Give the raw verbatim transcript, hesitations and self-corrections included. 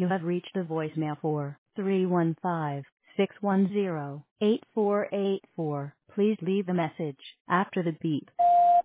You have reached the voicemail for three one five, six one zero, eight four eight four. Please leave a message after the beep.